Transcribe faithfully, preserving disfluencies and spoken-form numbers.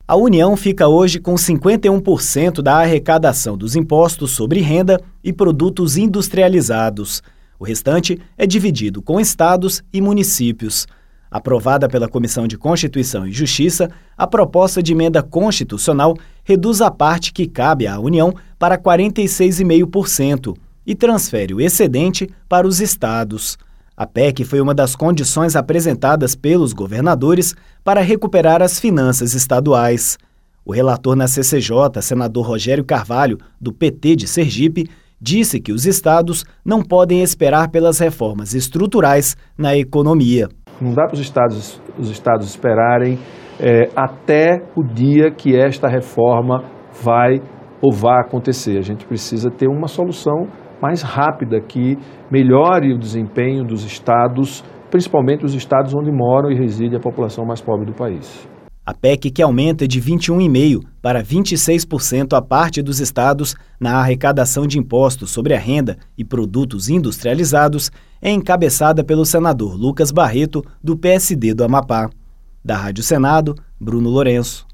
A União fica hoje com cinquenta e um por cento da arrecadação dos impostos sobre renda e produtos industrializados. O restante é dividido com estados e municípios. Aprovada pela Comissão de Constituição e Justiça, a proposta de emenda constitucional reduz a parte que cabe à União para quarenta e seis vírgula cinco por cento e transfere o excedente para os estados. A P E C foi uma das condições apresentadas pelos governadores para recuperar as finanças estaduais. O relator na C C J, senador Rogério Carvalho, do P T de Sergipe, disse que os estados não podem esperar pelas reformas estruturais na economia. Não dá para os estados, os estados esperarem é, até o dia que esta reforma vai ou vai acontecer. A gente precisa ter uma solução mais rápida que melhore o desempenho dos estados, principalmente os estados onde moram e reside a população mais pobre do país. A P E C, que aumenta de vinte e um vírgula cinco por cento para vinte e seis por cento a parte dos estados na arrecadação de impostos sobre a renda e produtos industrializados, é encabeçada pelo senador Lucas Barreto, do P S D do Amapá. Da Rádio Senado, Bruno Lourenço.